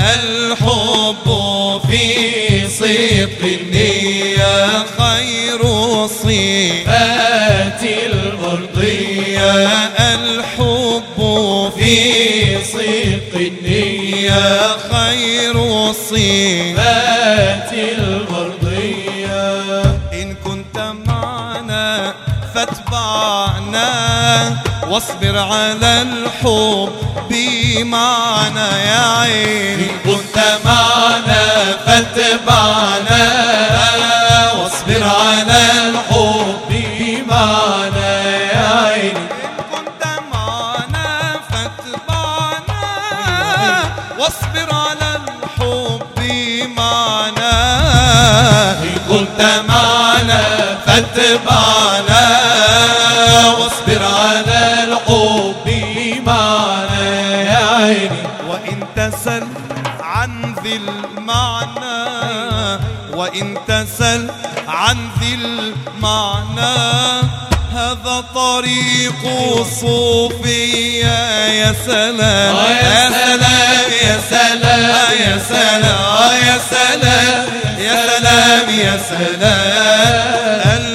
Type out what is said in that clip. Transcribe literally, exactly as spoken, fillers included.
الحب في صدق النية خير صفات المرضية. الحب في صدق النية خير صفات المرضية. إن كنت معنا فاتبعنا واصبر على الحب معنا يا عيني. إن كنت معنا فاتبعنا واصبر على الحب معنا يا عيني. إن كنت معنا فاتبعنا واصبر على الحب معنا. إن كنت معنا فاتبعنا واصبر على الحب معنا يا عيني. وإن تسل عن ذي المعنى وإن تسل عن ذي المعنى هذا طريق الصوفية. يا سلام يا سلام يا سلام يا سلام يا سلام يا سلام يا سلام.